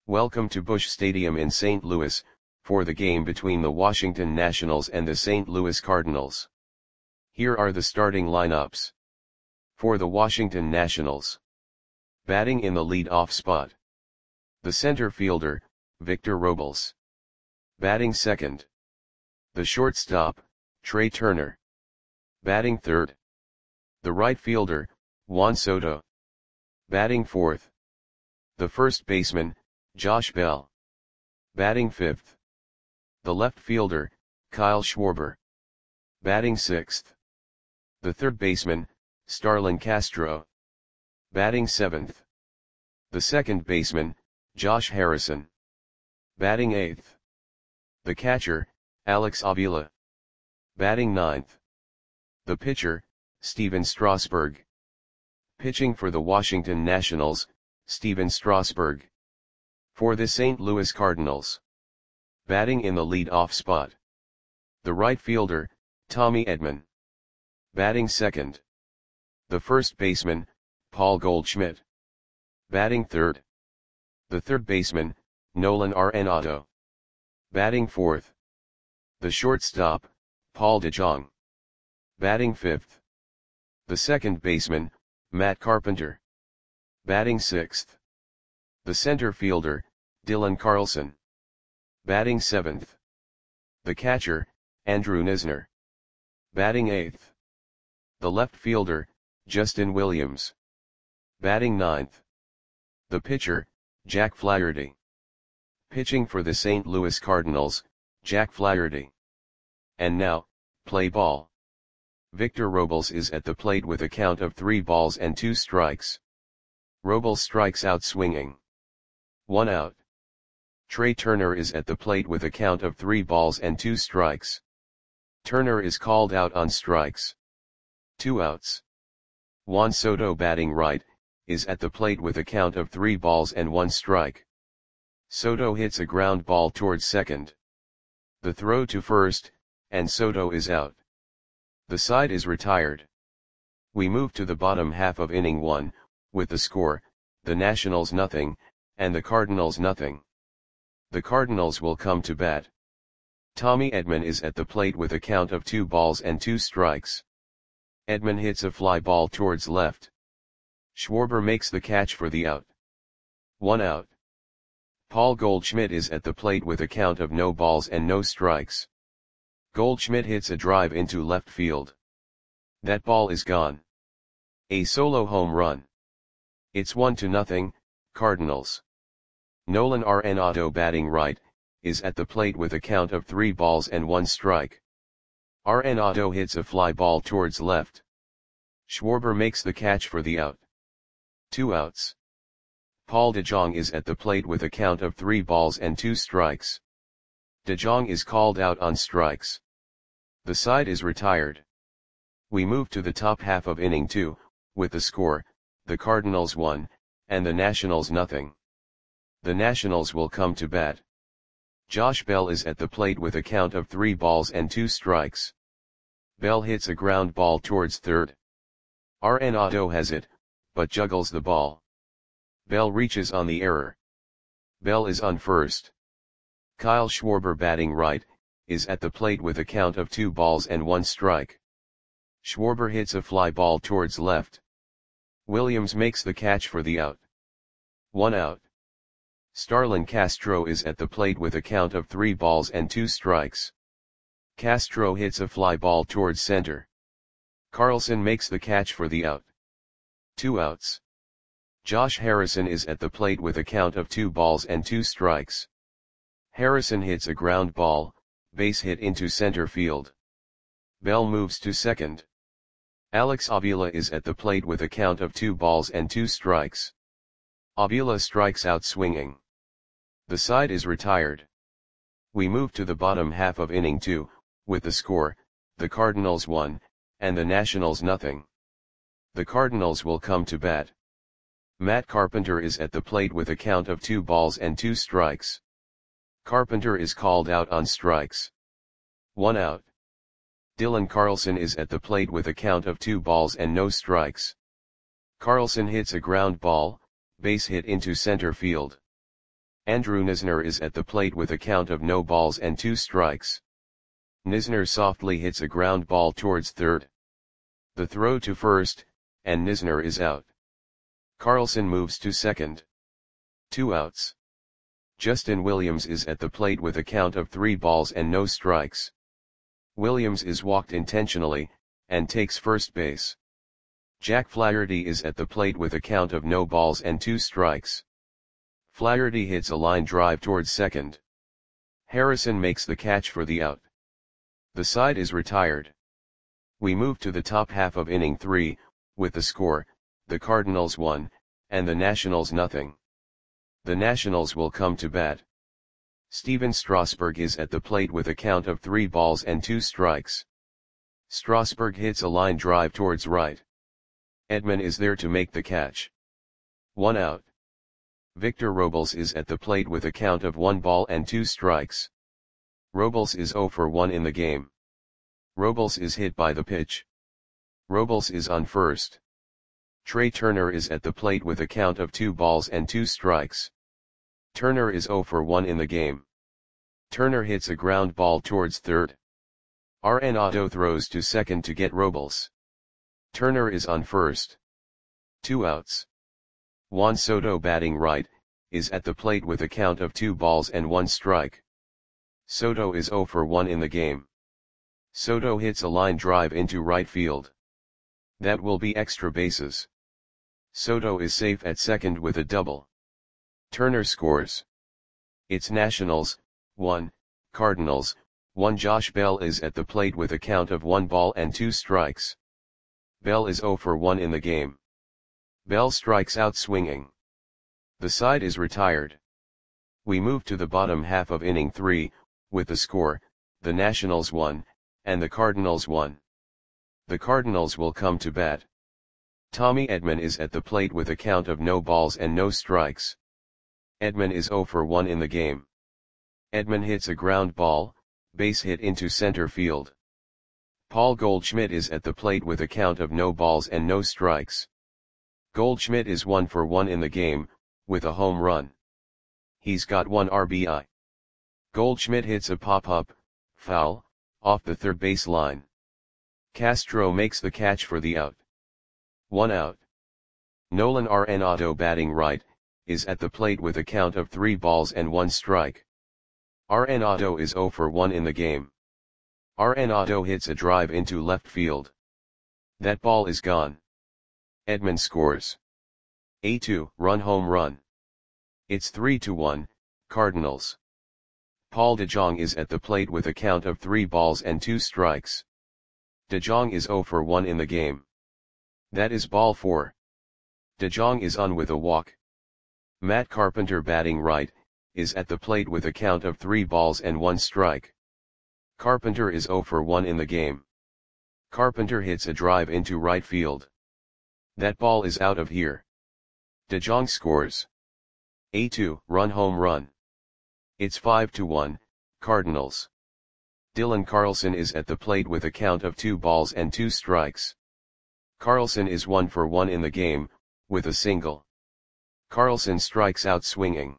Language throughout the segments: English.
Welcome to Busch Stadium in St. Louis, for the game between the Washington Nationals and the St. Louis Cardinals. Here are the starting lineups. For the Washington Nationals. Batting in the lead-off spot. The center fielder, Victor Robles. Batting second. The shortstop, Trea Turner. Batting third. The right fielder, Juan Soto. Batting fourth. The first baseman, Josh Bell. Batting fifth. The left fielder, Kyle Schwarber. Batting sixth. The third baseman, Starlin Castro. Batting seventh. The second baseman, Josh Harrison. Batting eighth. The catcher, Alex Avila. Batting ninth. The pitcher, Stephen Strasburg. Pitching for the Washington Nationals, Stephen Strasburg. For the St. Louis Cardinals. Batting in the lead-off spot. The right fielder, Tommy Edman. Batting second. The first baseman, Paul Goldschmidt. Batting third. The third baseman, Nolan Arenado. Batting fourth. The shortstop, Paul DeJong. Batting fifth. The second baseman, Matt Carpenter. Batting sixth. The center fielder, Dylan Carlson. Batting seventh. The catcher, Andrew Knizner. Batting eighth. The left fielder, Justin Williams. Batting ninth. The pitcher, Jack Flaherty. Pitching for the St. Louis Cardinals, Jack Flaherty. And now, play ball. Victor Robles is at the plate with a count of 3 balls and 2 strikes. Robles strikes out swinging. 1 out. Trea Turner is at the plate with a count of 3 balls and 2 strikes. Turner is called out on strikes. 2 outs. Juan Soto, batting right, is at the plate with a count of 3 balls and 1 strike. Soto hits a ground ball towards second. The throw to first, and Soto is out. The side is retired. We move to the bottom half of inning 1, with the score, the Nationals nothing, and the Cardinals nothing. The Cardinals will come to bat. Tommy Edman is at the plate with a count of 2 balls and 2 strikes. Edman hits a fly ball towards left. Schwarber makes the catch for the out. 1 out. Paul Goldschmidt is at the plate with a count of no balls and no strikes. Goldschmidt hits a drive into left field. That ball is gone. A solo home run. It's 1-0, Cardinals. Nolan Arenado, batting right, is at the plate with a count of 3 balls and 1 strike. Arenado hits a fly ball towards left. Schwarber makes the catch for the out. 2 outs. Paul DeJong is at the plate with a count of 3 balls and 2 strikes. DeJong is called out on strikes. The side is retired. We move to the top half of inning 2, with the score, the Cardinals 1, and the Nationals nothing. The Nationals will come to bat. Josh Bell is at the plate with a count of 3 balls and 2 strikes. Bell hits a ground ball towards third. Arenado has it, but juggles the ball. Bell reaches on the error. Bell is on first. Kyle Schwarber, batting right, is at the plate with a count of 2 balls and 1 strike. Schwarber hits a fly ball towards left. Williams makes the catch for the out. 1 out. Starlin Castro is at the plate with a count of 3 balls and 2 strikes. Castro hits a fly ball towards center. Carlson makes the catch for the out. 2 outs. Josh Harrison is at the plate with a count of 2 balls and 2 strikes. Harrison hits a ground ball, base hit into center field. Bell moves to second. Alex Avila is at the plate with a count of 2 balls and 2 strikes. Avila strikes out swinging. The side is retired. We move to the bottom half of inning 2, with the score, the Cardinals 1, and the Nationals nothing. The Cardinals will come to bat. Matt Carpenter is at the plate with a count of 2 balls and 2 strikes. Carpenter is called out on strikes. 1 out. Dylan Carlson is at the plate with a count of 2 balls and no strikes. Carlson hits a ground ball, base hit into center field. Andrew Knizner is at the plate with a count of no balls and 2 strikes. Knizner softly hits a ground ball towards third. The throw to first, and Knizner is out. Carlson moves to second. 2 outs. Justin Williams is at the plate with a count of 3 balls and no strikes. Williams is walked intentionally, and takes first base. Jack Flaherty is at the plate with a count of no balls and 2 strikes. Flaherty hits a line drive towards second. Harrison makes the catch for the out. The side is retired. We move to the top half of inning 3, with the score, the Cardinals 1, and the Nationals nothing. The Nationals will come to bat. Steven Strasburg is at the plate with a count of 3 balls and 2 strikes. Strasburg hits a line drive towards right. Edman is there to make the catch. 1 out. Victor Robles is at the plate with a count of 1 ball and 2 strikes. Robles is 0 for 1 in the game. Robles is hit by the pitch. Robles is on first. Trey Turner is at the plate with a count of 2 balls and 2 strikes. Turner is 0 for 1 in the game. Turner hits a ground ball towards third. Arenado throws to second to get Robles. Turner is on first. 2 outs. Juan Soto batting right, is at the plate with a count of 2 balls and 1 strike. Soto is 0 for 1 in the game. Soto hits a line drive into right field. That will be extra bases. Soto is safe at second with a double. Turner scores. It's Nationals, 1, Cardinals, 1. Josh Bell is at the plate with a count of 1 ball and 2 strikes. Bell is 0 for 1 in the game. Bell strikes out swinging. The side is retired. We move to the bottom half of inning 3, with the score, the Nationals 1, and the Cardinals 1. The Cardinals will come to bat. Tommy Edman is at the plate with a count of no balls and no strikes. Edman is 0 for 1 in the game. Edman hits a ground ball, base hit into center field. Paul Goldschmidt is at the plate with a count of no balls and no strikes. Goldschmidt is 1 for 1 in the game, with a home run. He's got 1 RBI. Goldschmidt hits a pop-up, foul, off the third base line. Castro makes the catch for the out. 1 out. Nolan Arenado batting right, is at the plate with a count of 3 balls and 1 strike. Arenado is 0 for 1 in the game. Arenado hits a drive into left field. That ball is gone. Edman scores. A 2-run home run. It's 3-1, Cardinals. Paul DeJong is at the plate with a count of 3 balls and 2 strikes. DeJong is 0 for 1 in the game. That is ball 4. DeJong is on with a walk. Matt Carpenter batting right, is at the plate with a count of 3 balls and 1 strike. Carpenter is 0 for 1 in the game. Carpenter hits a drive into right field. That ball is out of here. DeJong scores. A 2-run home run. It's 5-1, Cardinals. Dylan Carlson is at the plate with a count of 2 balls and 2 strikes. Carlson is 1 for 1 in the game, with a single. Carlson strikes out swinging.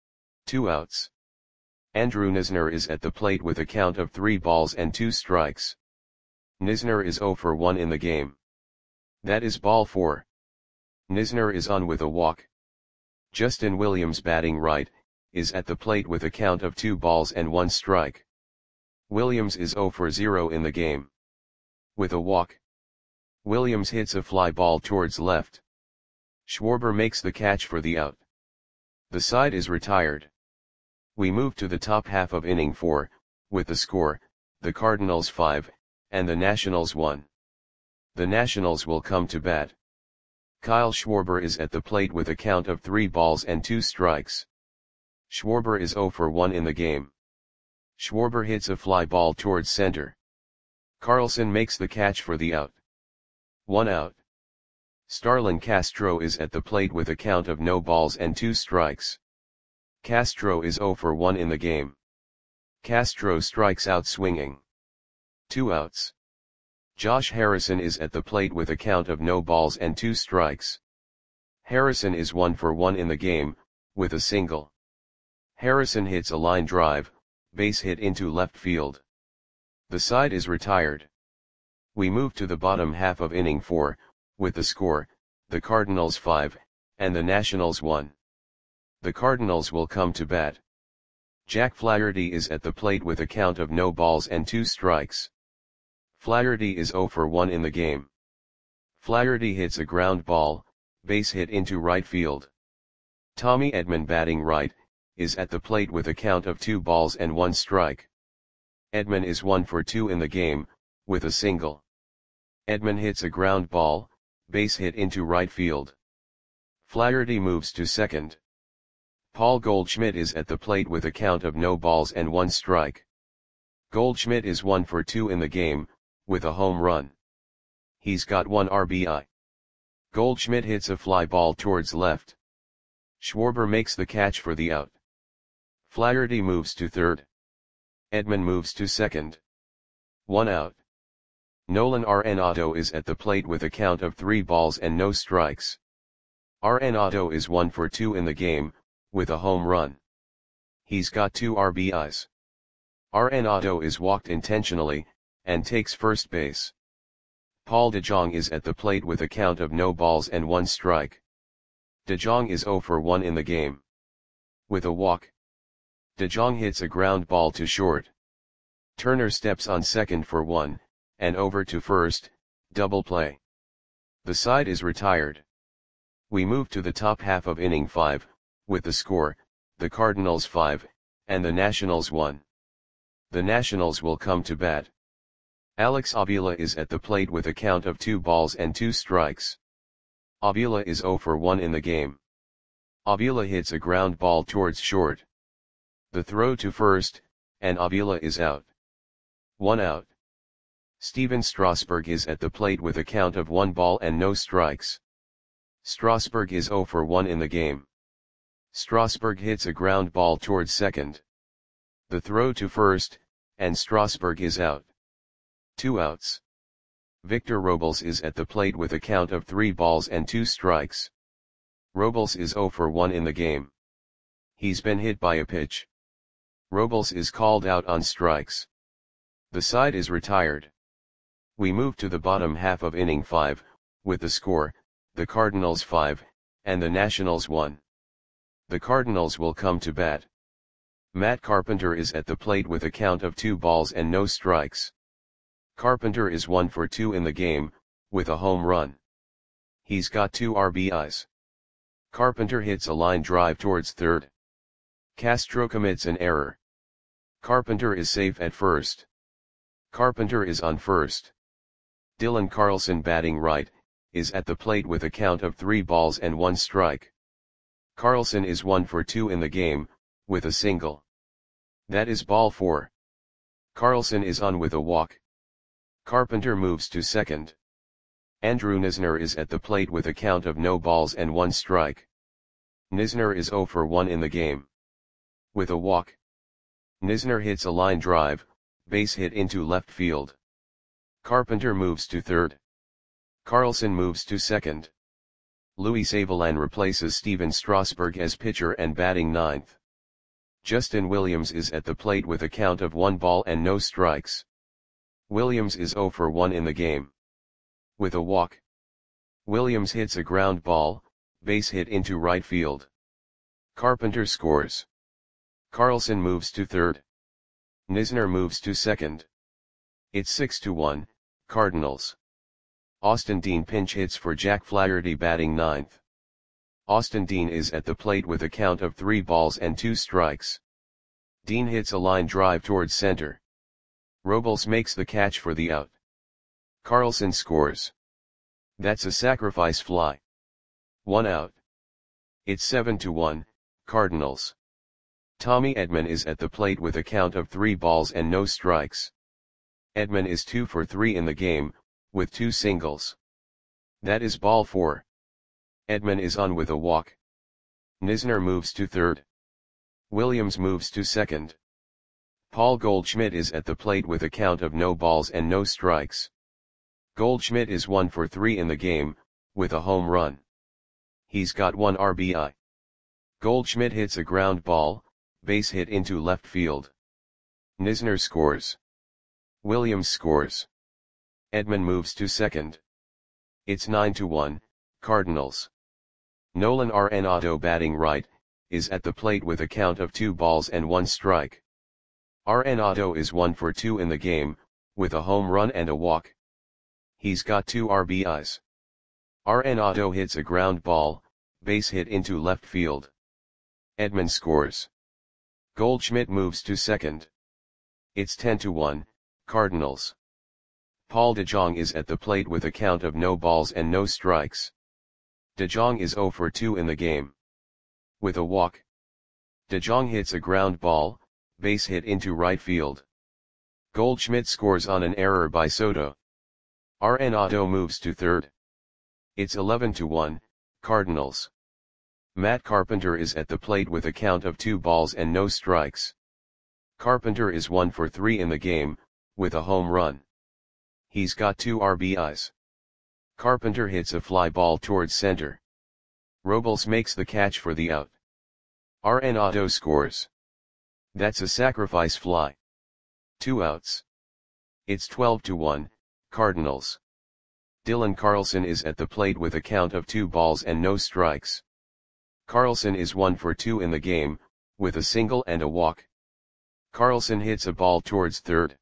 2 outs. Andrew Knizner is at the plate with a count of 3 balls and 2 strikes. Knizner is 0 for 1 in the game. That is ball 4. Knizner is on with a walk. Justin Williams batting right, is at the plate with a count of 2 balls and 1 strike. Williams is 0 for 0 in the game. With a walk. Williams hits a fly ball towards left. Schwarber makes the catch for the out. The side is retired. We move to the top half of inning 4, with the score, the Cardinals 5, and the Nationals 1. The Nationals will come to bat. Kyle Schwarber is at the plate with a count of 3 balls and 2 strikes. Schwarber is 0 for 1 in the game. Schwarber hits a fly ball towards center. Carlson makes the catch for the out. 1 out. Starlin Castro is at the plate with a count of no balls and 2 strikes. Castro is 0 for 1 in the game. Castro strikes out swinging. 2 outs. Josh Harrison is at the plate with a count of no balls and 2 strikes. Harrison is 1 for 1 in the game, with a single. Harrison hits a line drive, base hit into left field. The side is retired. We move to the bottom half of inning 4, with the score, the Cardinals 5, and the Nationals 1. The Cardinals will come to bat. Jack Flaherty is at the plate with a count of no balls and 2 strikes. Flaherty is 0 for 1 in the game. Flaherty hits a ground ball, base hit into right field. Tommy Edman, batting right, is at the plate with a count of 2 balls and 1 strike. Edman is 1 for 2 in the game, with a single. Edman hits a ground ball, base hit into right field. Flaherty moves to second. Paul Goldschmidt is at the plate with a count of no balls and 1 strike. Goldschmidt is 1 for 2 in the game, with a home run. He's got 1 RBI. Goldschmidt hits a fly ball towards left. Schwarber makes the catch for the out. Flaherty moves to third. Edman moves to second. 1 out. Nolan Arenado is at the plate with a count of 3 balls and no strikes. Arenado is 1 for 2 in the game, with a home run. He's got 2 RBIs. Arenado is walked intentionally, and takes first base. Paul DeJong is at the plate with a count of no balls and 1 strike. DeJong is 0 for 1 in the game. With a walk. DeJong hits a ground ball to short. Turner steps on second for 1, and over to first, double play. The side is retired. We move to the top half of inning 5, with the score, the Cardinals 5, and the Nationals 1. The Nationals will come to bat. Alex Avila is at the plate with a count of 2 balls and 2 strikes. Avila is 0 for 1 in the game. Avila hits a ground ball towards short. The throw to first, and Avila is out. 1 out. Steven Strasburg is at the plate with a count of 1 ball and no strikes. Strasburg is 0 for 1 in the game. Strasburg hits a ground ball towards second. The throw to first, and Strasburg is out. 2 outs. Victor Robles is at the plate with a count of 3 balls and 2 strikes. Robles is 0 for 1 in the game. He's been hit by a pitch. Robles is called out on strikes. The side is retired. We move to the bottom half of inning 5, with the score, the Cardinals 5, and the Nationals 1. The Cardinals will come to bat. Matt Carpenter is at the plate with a count of 2 balls and no strikes. Carpenter is 1 for 2 in the game, with a home run. He's got 2 RBIs. Carpenter hits a line drive towards third. Castro commits an error. Carpenter is safe at first. Carpenter is on first. Dylan Carlson, batting right, is at the plate with a count of 3 balls and 1 strike. Carlson is 1 for 2 in the game, with a single. That is ball 4. Carlson is on with a walk. Carpenter moves to second. Andrew Knizner is at the plate with a count of no balls and 1 strike. Knizner is 0 for 1 in the game. With a walk. Knizner hits a line drive, base hit into left field. Carpenter moves to third. Carlson moves to second. Luis Avilan replaces Steven Strasburg as pitcher and batting ninth. Justin Williams is at the plate with a count of 1 ball and no strikes. Williams is 0 for 1 in the game. With a walk. Williams hits a ground ball, base hit into right field. Carpenter scores. Carlson moves to third. Knizner moves to second. It's 6-1, Cardinals. Austin Dean pinch hits for Jack Flaherty, batting ninth. Austin Dean is at the plate with a count of 3 balls and 2 strikes. Dean hits a line drive towards center. Robles makes the catch for the out. Carlson scores. That's a sacrifice fly. 1 out. It's 7-1, Cardinals. Tommy Edman is at the plate with a count of 3 balls and no strikes. Edman is 2 for 3 in the game, with 2 singles. That is ball 4. Edman is on with a walk. Knizner moves to third. Williams moves to second. Paul Goldschmidt is at the plate with a count of no balls and no strikes. Goldschmidt is 1 for 3 in the game, with a home run. He's got 1 RBI. Goldschmidt hits a ground ball, base hit into left field. Knizner scores. Williams scores. Edman moves to second. It's 9-1, Cardinals. Nolan Arenado batting right, is at the plate with a count of 2 balls and 1 strike. Arenado is 1 for 2 in the game, with a home run and a walk. He's got 2 RBIs. Arenado hits a ground ball, base hit into left field. Edman scores. Goldschmidt moves to second. It's 10-1, Cardinals. Paul DeJong is at the plate with a count of no balls and no strikes. DeJong is 0 for 2 in the game. With a walk. DeJong hits a ground ball, base hit into right field. Goldschmidt scores on an error by Soto. Arenado moves to third. It's 11-1, Cardinals. Matt Carpenter is at the plate with a count of 2 balls and no strikes. Carpenter is 1 for 3 in the game, with a home run. He's got 2 RBIs. Carpenter hits a fly ball towards center. Robles makes the catch for the out. Arenado scores. That's a sacrifice fly. 2 outs. It's 12-1, Cardinals. Dylan Carlson is at the plate with a count of 2 balls and no strikes. Carlson is 1 for 2 in the game, with a single and a walk. Carlson hits a ball towards third.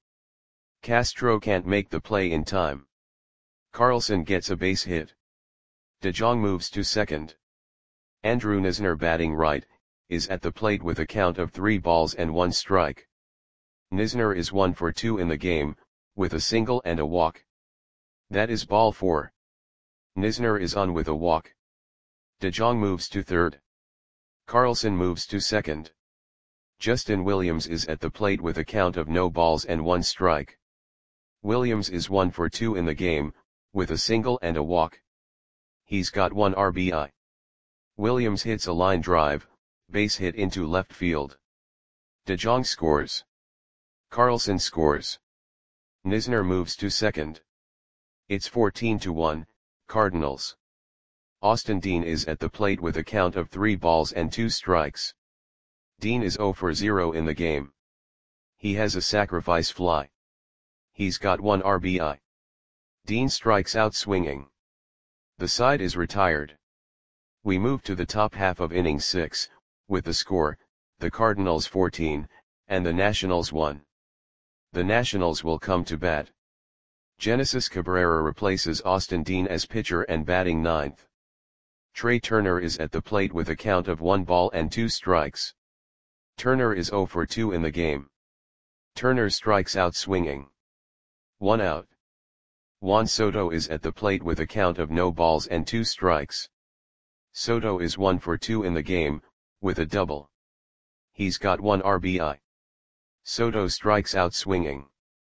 Castro can't make the play in time. Carlson gets a base hit. DeJong moves to second. Andrew Knizner batting right, is at the plate with a count of 3 balls and 1 strike. Knizner is 1 for 2 in the game, with a single and a walk. That is ball 4. Knizner is on with a walk. DeJong moves to third. Carlson moves to second. Justin Williams is at the plate with a count of no balls and 1 strike. Williams is 1 for 2 in the game, with a single and a walk. He's got 1 RBI. Williams hits a line drive, base hit into left field. DeJong scores. Carlson scores. Knizner moves to second. It's 14-1, Cardinals. Austin Dean is at the plate with a count of 3 balls and 2 strikes. Dean is 0 for 0 in the game. He has a sacrifice fly. He's got 1 RBI. Dean strikes out swinging. The side is retired. We move to the top half of inning 6, with the score, the Cardinals 14, and the Nationals 1. The Nationals will come to bat. Genesis Cabrera replaces Austin Dean as pitcher and batting 9th. Trey Turner is at the plate with a count of 1 ball and 2 strikes. Turner is 0 for 2 in the game. Turner strikes out swinging. 1 out. Juan Soto is at the plate with a count of no balls and 2 strikes. Soto is 1 for 2 in the game, with a double. He's got 1 RBI. Soto strikes out swinging.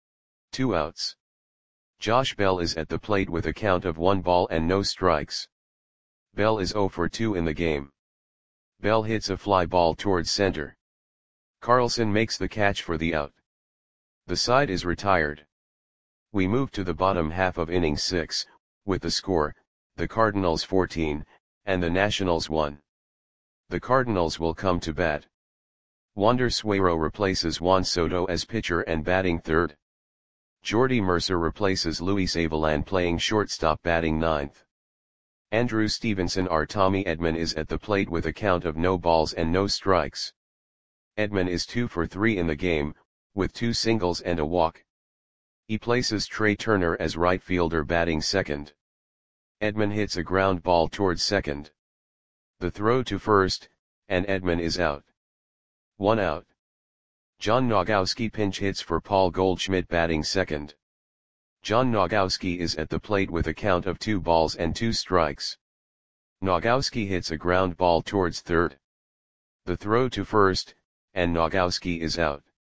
2 outs. Josh Bell is at the plate with a count of 1 ball and no strikes. Bell is 0 for 2 in the game. Bell hits a fly ball towards center. Carlson makes the catch for the out. The side is retired. We move to the bottom half of inning 6, with the score, the Cardinals 14, and the Nationals 1. The Cardinals will come to bat. Wander Suero replaces Juan Soto as pitcher and batting 3rd. Jordy Mercer replaces Luis Avilan playing shortstop batting 9th. Andrew Stevenson or Tommy Edman is at the plate with a count of no balls and no strikes. Edman is 2 for 3 in the game, with 2 singles and a walk. He places Trey Turner as right fielder batting 2nd. Edman hits a ground ball towards second. The throw to first, and Edman is out. 1 out. John Nogowski pinch hits for Paul Goldschmidt batting 2nd. John Nogowski is at the plate with a count of 2 balls and 2 strikes. Nogowski hits a ground ball towards third. The throw to first, and Nogowski is out.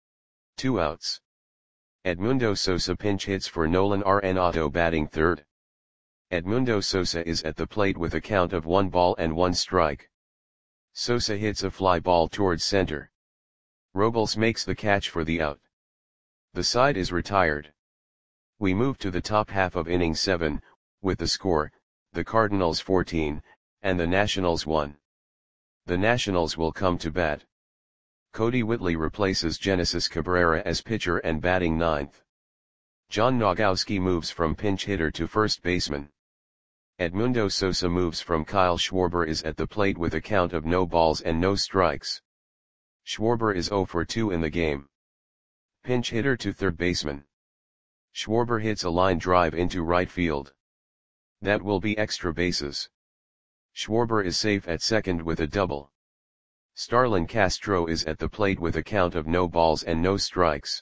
2 outs. Edmundo Sosa pinch hits for Nolan Arenado batting 3rd. Edmundo Sosa is at the plate with a count of 1 ball and 1 strike. Sosa hits a fly ball towards center. Robles makes the catch for the out. The side is retired. We move to the top half of inning 7, with the score, the Cardinals 14, and the Nationals 1. The Nationals will come to bat. Cody Whitley replaces Genesis Cabrera as pitcher and batting ninth. John Nogowski moves from pinch hitter to first baseman. Edmundo Sosa moves from Kyle Schwarber is at the plate with a count of no balls and no strikes. Schwarber is 0 for 2 in the game. Pinch hitter to third baseman. Schwarber hits a line drive into right field. That will be extra bases. Schwarber is safe at second with a double. Starlin Castro is at the plate with a count of no balls and no strikes.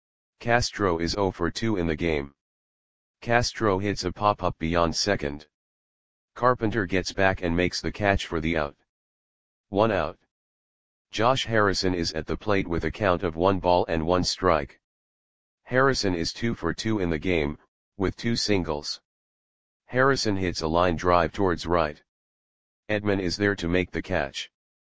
Castro is 0 for 2 in the game. Castro hits a pop-up beyond second. Carpenter gets back and makes the catch for the out. 1 out. Josh Harrison is at the plate with a count of 1 ball and 1 strike. Harrison is 2 for 2 in the game, with 2 singles. Harrison hits a line drive towards right. Edman is there to make the catch.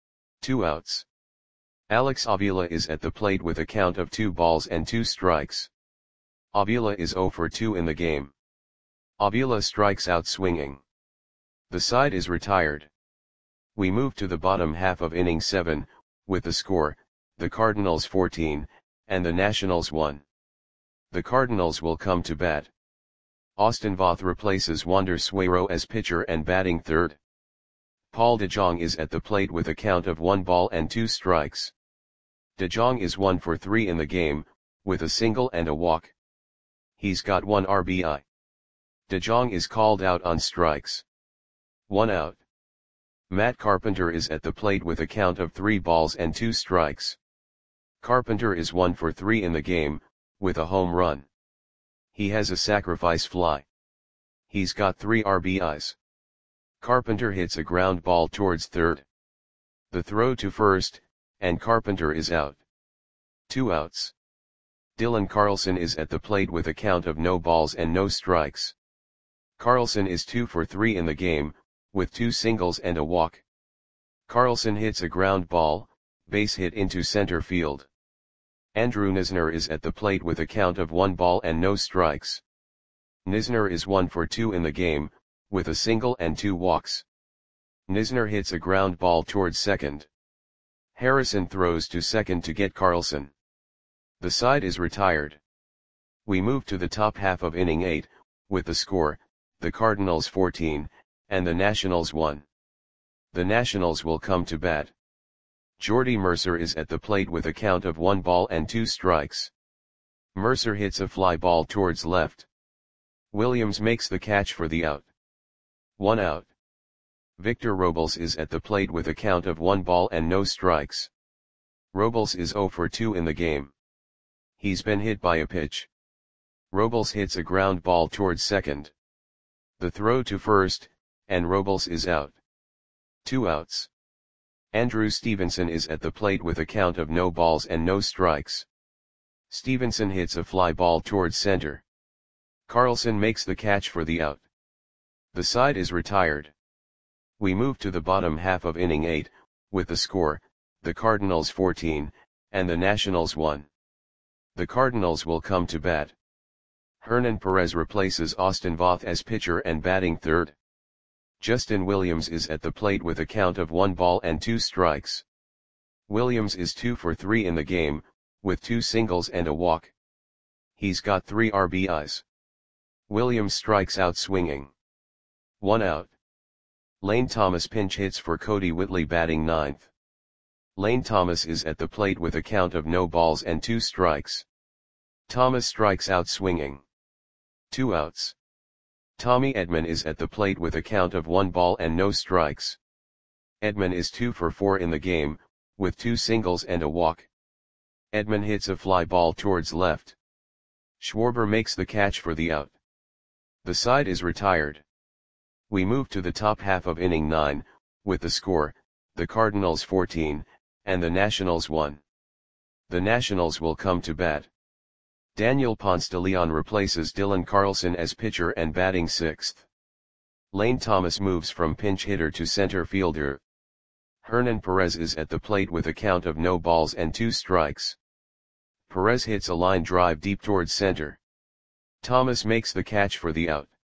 2 outs. Alex Avila is at the plate with a count of 2 balls and 2 strikes. Avila is 0 for 2 in the game. Avila strikes out swinging. The side is retired. We move to the bottom half of inning 7, with the score, the Cardinals 14, and the Nationals 1. The Cardinals will come to bat. Austin Voth replaces Wander Suero as pitcher and batting third. Paul DeJong is at the plate with a count of 1 ball and 2 strikes. DeJong is 1 for 3 in the game, with a single and a walk. He's got 1 RBI. DeJong is called out on strikes. 1 out. Matt Carpenter is at the plate with a count of 3 balls and 2 strikes. Carpenter is 1 for 3 in the game, with a home run. He has a sacrifice fly. He's got 3 RBIs. Carpenter hits a ground ball towards third. The throw to first, and Carpenter is out. 2 outs. Dylan Carlson is at the plate with a count of no balls and no strikes. Carlson is 2 for 3 in the game, with 2 singles and a walk. Carlson hits a ground ball, base hit into center field. Andrew Knizner is at the plate with a count of 1 ball and no strikes. Knizner is 1 for 2 in the game, with a single and 2 walks. Knizner hits a ground ball towards second. Harrison throws to second to get Carlson. The side is retired. We move to the top half of inning 8, with the score, the Cardinals 14, and the Nationals 1. The Nationals will come to bat. Jordy Mercer is at the plate with a count of 1 ball and 2 strikes. Mercer hits a fly ball towards left. Williams makes the catch for the out. 1 out. Victor Robles is at the plate with a count of 1 ball and no strikes. Robles is 0 for 2 in the game. He's been hit by a pitch. Robles hits a ground ball towards second. The throw to first, and Robles is out. 2 outs. Andrew Stevenson is at the plate with a count of no balls and no strikes. Stevenson hits a fly ball towards center. Carlson makes the catch for the out. The side is retired. We move to the bottom half of inning 8, with the score, the Cardinals 14, and the Nationals 1. The Cardinals will come to bat. Hernan Perez replaces Austin Voth as pitcher and batting third. Justin Williams is at the plate with a count of 1 ball and 2 strikes. Williams is 2 for 3 in the game, with 2 singles and a walk. He's got 3 RBIs. Williams strikes out swinging. 1 out. Lane Thomas pinch hits for Cody Whitley batting ninth. Lane Thomas is at the plate with a count of no balls and 2 strikes. Thomas strikes out swinging. 2 outs. Tommy Edman is at the plate with a count of 1 ball and no strikes. Edman is 2 for 4 in the game, with 2 singles and a walk. Edman hits a fly ball towards left. Schwarber makes the catch for the out. The side is retired. We move to the top half of inning 9, with the score, the Cardinals 14, and the Nationals 1. The Nationals will come to bat. Daniel Ponce de Leon replaces Dylan Carlson as pitcher and batting sixth. Lane Thomas moves from pinch hitter to center fielder. Hernan Perez is at the plate with a count of no balls and 2 strikes. Perez hits a line drive deep towards center. Thomas makes the catch for the out.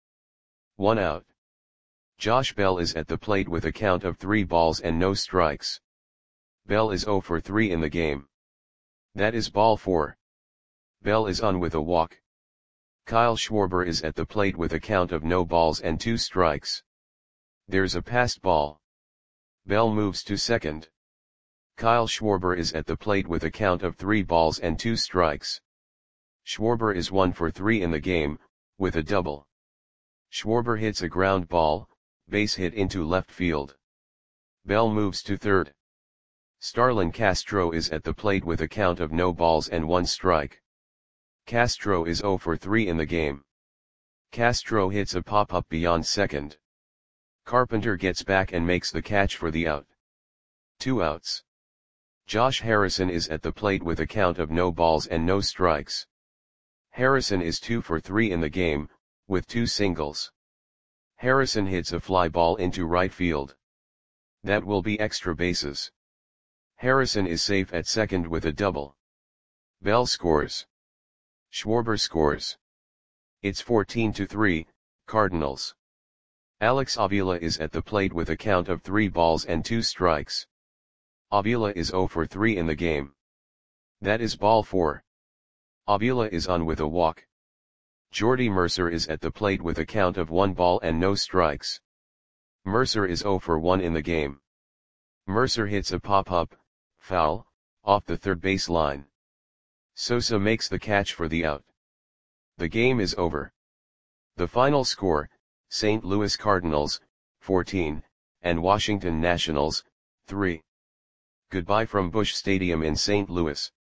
1 out. Josh Bell is at the plate with a count of 3 balls and no strikes. Bell is 0 for 3 in the game. That is ball 4. Bell is on with a walk. Kyle Schwarber is at the plate with a count of no balls and 2 strikes. There's a passed ball. Bell moves to second. Kyle Schwarber is at the plate with a count of 3 balls and 2 strikes. Schwarber is 1 for 3 in the game, with a double. Schwarber hits a ground ball, base hit into left field. Bell moves to third. Starlin Castro is at the plate with a count of no balls and 1 strike. Castro is 0 for 3 in the game. Castro hits a pop-up beyond second. Carpenter gets back and makes the catch for the out. 2 outs. Josh Harrison is at the plate with a count of no balls and no strikes. Harrison is 2 for 3 in the game, with 2 singles. Harrison hits a fly ball into right field. That will be extra bases. Harrison is safe at second with a double. Bell scores. Schwarber scores. It's 14-3, Cardinals. Alex Avila is at the plate with a count of 3 balls and 2 strikes. Avila is 0 for 3 in the game. That is ball 4. Avila is on with a walk. Jordy Mercer is at the plate with a count of 1 ball and no strikes. Mercer is 0 for 1 in the game. Mercer hits a pop-up, foul, off the third base line. Sosa makes the catch for the out. The game is over. The final score, St. Louis Cardinals, 14, and Washington Nationals, 3. Goodbye from Busch Stadium in St. Louis.